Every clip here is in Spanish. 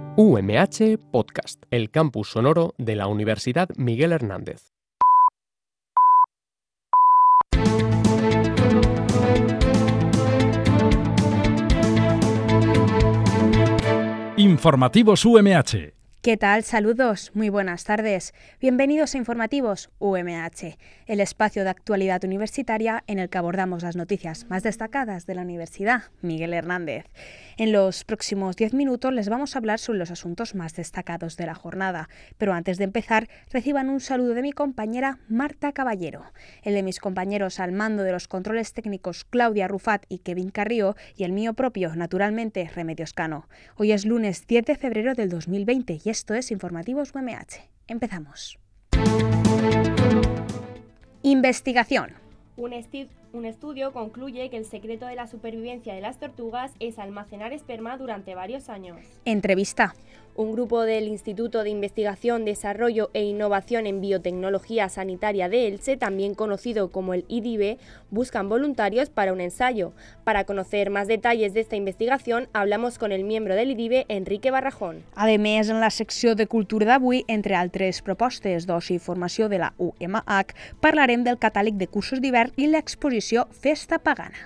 UMH Podcast, el campus sonoro de la Universidad Miguel Hernández. Informativos UMH. ¿Qué tal? Saludos, muy buenas tardes. Bienvenidos a Informativos UMH, el espacio de actualidad universitaria en el que abordamos las noticias más destacadas de la Universidad Miguel Hernández. En los próximos 10 minutos les vamos a hablar sobre los asuntos más destacados de la jornada, pero antes de empezar, reciban un saludo de mi compañera Marta Caballero, el de mis compañeros al mando de los controles técnicos Claudia Rufat y Kevin Carrillo, y el mío propio, naturalmente, Remedios Cano. Hoy es lunes 10 de febrero del 2020 y esto es Informativos UMH. Empezamos. Investigación. Un estudio concluye que el secreto de la supervivencia de las tortugas es almacenar esperma durante varios años. Entrevista. Un grupo del Instituto de Investigación, Desarrollo e Innovación en Biotecnología Sanitaria de Elche, también conocido como el IDIBE, buscan voluntarios para un ensayo. Para conocer más detalles de esta investigación, hablamos con el miembro del IDIBE, Enrique Barrajón. Además, en la secció de Cultura d'avui, entre altres propostes d'oci i formació de la UMH, parlarem del catàleg de cursos d'hivern i l'exposició Festa Pagana.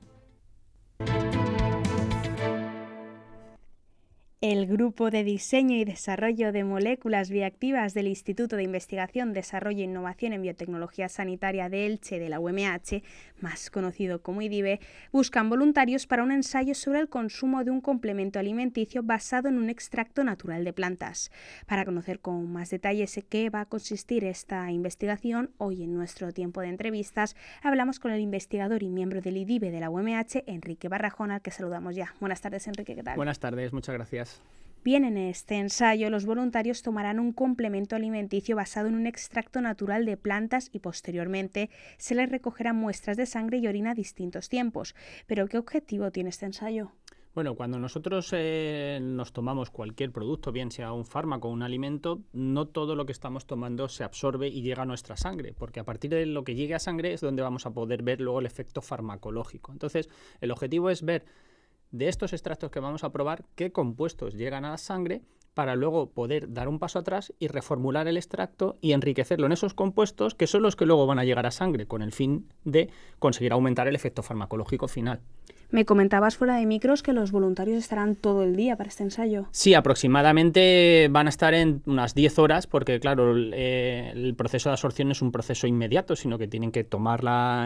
El Grupo de Diseño y Desarrollo de Moléculas Bioactivas del Instituto de Investigación, Desarrollo e Innovación en Biotecnología Sanitaria de Elche de la UMH, más conocido como IDIBE, buscan voluntarios para un ensayo sobre el consumo de un complemento alimenticio basado en un extracto natural de plantas. Para conocer con más detalles en qué va a consistir esta investigación, hoy en nuestro tiempo de entrevistas hablamos con el investigador y miembro del IDIBE de la UMH, Enrique Barrajón, al que saludamos ya. Buenas tardes, Enrique, ¿qué tal? Buenas tardes, muchas gracias. Bien, en este ensayo los voluntarios tomarán un complemento alimenticio basado en un extracto natural de plantas y posteriormente se les recogerán muestras de sangre y orina a distintos tiempos. ¿Pero qué objetivo tiene este ensayo? Bueno, cuando nosotros nos tomamos cualquier producto, bien sea un fármaco o un alimento, no todo lo que estamos tomando se absorbe y llega a nuestra sangre, porque a partir de lo que llegue a sangre es donde vamos a poder ver luego el efecto farmacológico. Entonces, el objetivo es ver de estos extractos que vamos a probar qué compuestos llegan a la sangre para luego poder dar un paso atrás y reformular el extracto y enriquecerlo en esos compuestos que son los que luego van a llegar a sangre con el fin de conseguir aumentar el efecto farmacológico final. Me comentabas fuera de micros que los voluntarios estarán todo el día para este ensayo. Sí, aproximadamente van a estar en unas 10 horas porque, claro, el proceso de absorción no es un proceso inmediato, sino que tienen que tomar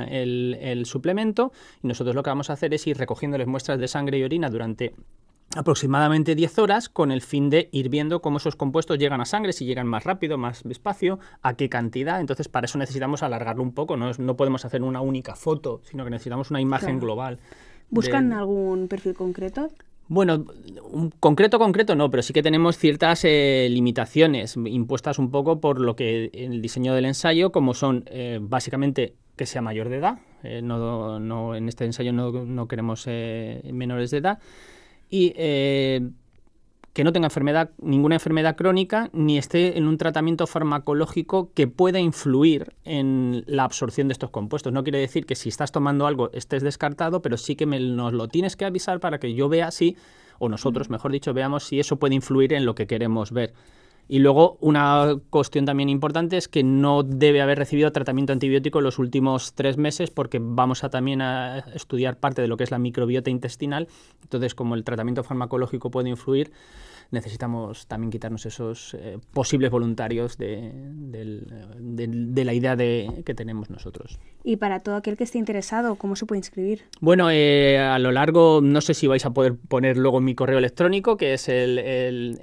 el suplemento y nosotros lo que vamos a hacer es ir recogiéndoles muestras de sangre y orina durante aproximadamente 10 horas con el fin de ir viendo cómo esos compuestos llegan a sangre, si llegan más rápido, más despacio, a qué cantidad. Entonces, para eso necesitamos alargarlo un poco, no podemos hacer una única foto, sino que necesitamos una imagen global. ¿Buscan algún perfil concreto? Bueno, concreto no, pero sí que tenemos ciertas limitaciones impuestas un poco por lo que en el diseño del ensayo, como son básicamente que sea mayor de edad, no en este ensayo no queremos menores de edad, y que no tenga ninguna enfermedad crónica ni esté en un tratamiento farmacológico que pueda influir en la absorción de estos compuestos. No quiere decir que si estás tomando algo estés descartado, pero sí que nos lo tienes que avisar para que yo vea si, o nosotros, mejor dicho, veamos si eso puede influir en lo que queremos ver. Y luego una cuestión también importante es que no debe haber recibido tratamiento antibiótico en los últimos 3 meses porque vamos también a estudiar parte de lo que es la microbiota intestinal. Entonces, como el tratamiento farmacológico puede influir, necesitamos también quitarnos esos posibles voluntarios de la idea que tenemos nosotros. Y para todo aquel que esté interesado, ¿cómo se puede inscribir? Bueno, a lo largo, no sé si vais a poder poner luego mi correo electrónico, que es el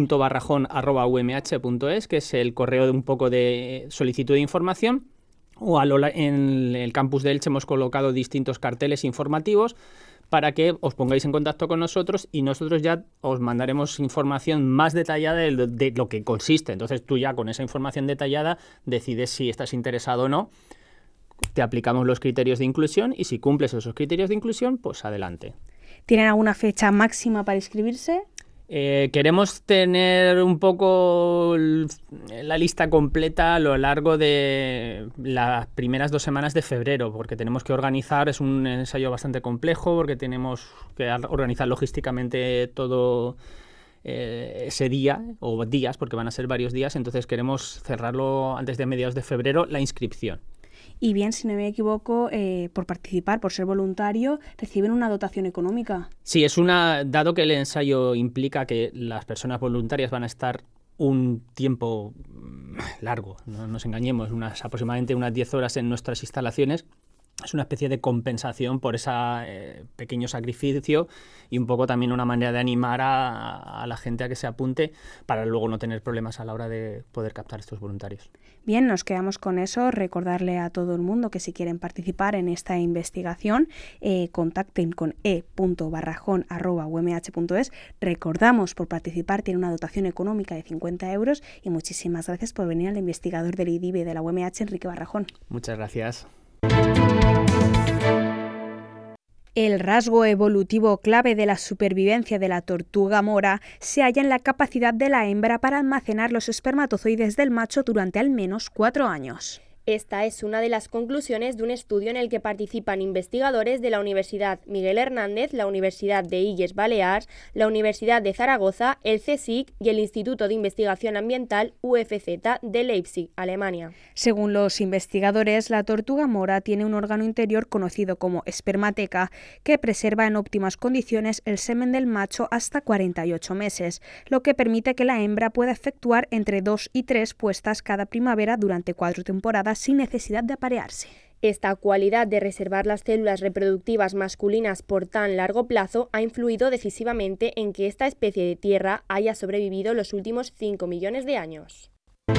e.barrajón@umh.es, que es el correo de un poco de solicitud de información. O en el campus de Elche hemos colocado distintos carteles informativos para que os pongáis en contacto con nosotros y nosotros ya os mandaremos información más detallada de lo que consiste. Entonces tú ya con esa información detallada decides si estás interesado o no, te aplicamos los criterios de inclusión y si cumples esos criterios de inclusión, pues adelante. ¿Tienen alguna fecha máxima para inscribirse? Queremos tener un poco la lista completa a lo largo de las primeras 2 semanas de febrero, porque tenemos que organizar, es un ensayo bastante complejo, porque tenemos que organizar logísticamente todo ese día o días, porque van a ser varios días, entonces queremos cerrarlo antes de mediados de febrero la inscripción. Y bien, si no me equivoco, por participar, por ser voluntario, reciben una dotación económica. Sí, dado que el ensayo implica que las personas voluntarias van a estar un tiempo largo, no nos engañemos, aproximadamente unas 10 horas en nuestras instalaciones. Es una especie de compensación por ese pequeño sacrificio y un poco también una manera de animar a la gente a que se apunte para luego no tener problemas a la hora de poder captar estos voluntarios. Bien, nos quedamos con eso. Recordarle a todo el mundo que si quieren participar en esta investigación, contacten con e.barrajón@umh.es. Recordamos, por participar tiene una dotación económica de 50 euros y muchísimas gracias por venir al investigador del IDIBE de la UMH, Enrique Barrajón. Muchas gracias. El rasgo evolutivo clave de la supervivencia de la tortuga mora se halla en la capacidad de la hembra para almacenar los espermatozoides del macho durante al menos 4 años. Esta es una de las conclusiones de un estudio en el que participan investigadores de la Universidad Miguel Hernández, la Universidad de Illes Balears, la Universidad de Zaragoza, el CSIC y el Instituto de Investigación Ambiental UFZ de Leipzig, Alemania. Según los investigadores, la tortuga mora tiene un órgano interior conocido como espermateca que preserva en óptimas condiciones el semen del macho hasta 48 meses, lo que permite que la hembra pueda efectuar entre 2 y 3 puestas cada primavera durante 4 temporadas sin necesidad de aparearse. Esta cualidad de reservar las células reproductivas masculinas por tan largo plazo ha influido decisivamente en que esta especie de tierra haya sobrevivido los últimos 5 millones de años.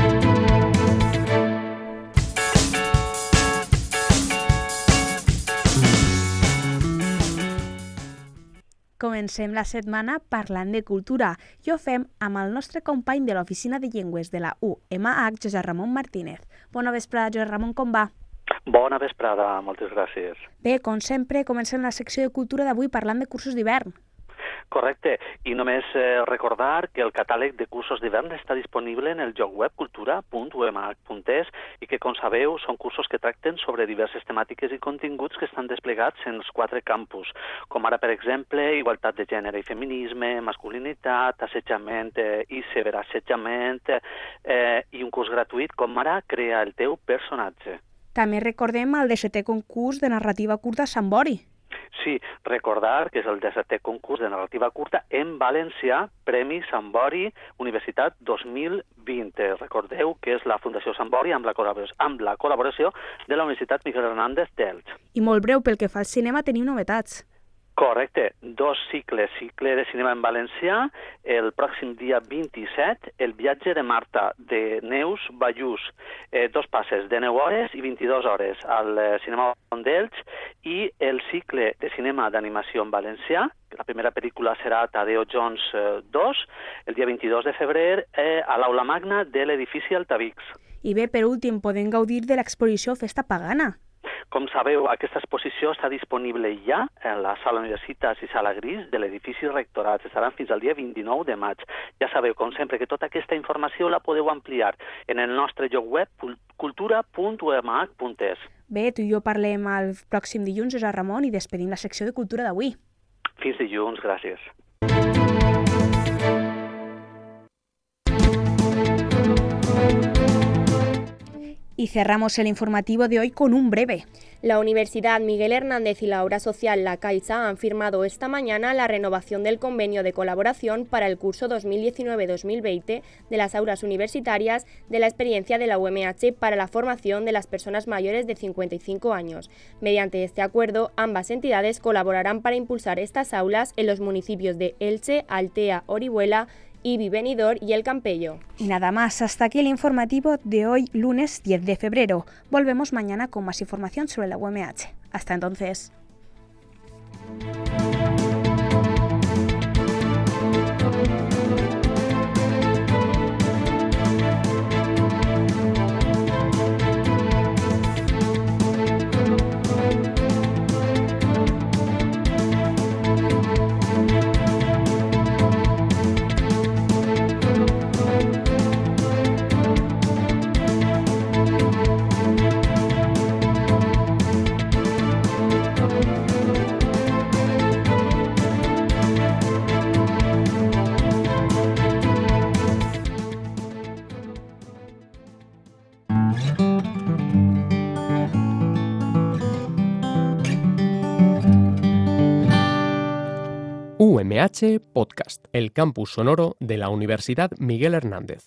Comencem la setmana parlant de cultura i ho fem amb el nostre company de l'Oficina de Llengües de la UMH, Josep Ramon Martínez. Bona vesprada, Josep Ramon, com va? Bona vesprada, moltes gràcies. Bé, com sempre, comencem la secció de cultura d'avui parlant de cursos d'hivern. Correcte, i només recordar que el catàleg de cursos d'hivern està disponible en el lloc web cultura.umh.es i que, com sabeu, són cursos que tracten sobre diverses temàtiques i continguts que estan desplegats en els 4 campus, com ara, per exemple, igualtat de gènere i feminisme, masculinitat, assetjament i ciberassetjament, i un curs gratuït com ara Crea el teu personatge. També recordem el 17è concurs de narrativa curta a Sant Bori. Sí, recordar que és el 17è concurs de narrativa curta en valencià, Premi Sant Bori Universitat 2020. Recordeu que és la Fundació Sant Bori amb la col·laboració de la Universitat Miguel Hernández d'Elx. I molt breu, pel que fa al cinema, teniu novetats. Correcte, 2 cicles, cicle de cinema en valencià, el pròxim dia 27, El viatge de Marta, de Neus Ballús, 2 passes de 9 hores i 22 hores al cinema d'Elx, i el cicle de cinema d'animació en valencià, la primera pel·lícula serà Tadeo Jones 2, el dia 22 de febrer a l'Aula Magna de l'edifici Altavix. I bé, per últim, podem gaudir de l'exposició Festa Pagana. Com sabeu, aquesta exposició està disponible ja en la Sala Universitats i Sala Gris de l'edifici Rectorat. Estaran fins al dia 29 de maig. Ja sabeu, com sempre, que tota aquesta informació la podeu ampliar en el nostre lloc web cultura.umh.es. Bé, tu i jo parlem el pròxim dilluns, Josep Ramon, i despedim la secció de cultura d'avui. Fins dilluns, gràcies. Y cerramos el informativo de hoy con un breve. La Universidad Miguel Hernández y la obra social La Caixa han firmado esta mañana la renovación del convenio de colaboración para el curso 2019-2020 de las aulas universitarias de la experiencia de la UMH para la formación de las personas mayores de 55 años. Mediante este acuerdo, ambas entidades colaborarán para impulsar estas aulas en los municipios de Elche, Altea, Orihuela, Ibi, Benidorm y El Campello. Y nada más, hasta aquí el informativo de hoy, lunes 10 de febrero. Volvemos mañana con más información sobre la UMH. Hasta entonces. UMH Podcast, el campus sonoro de la Universidad Miguel Hernández.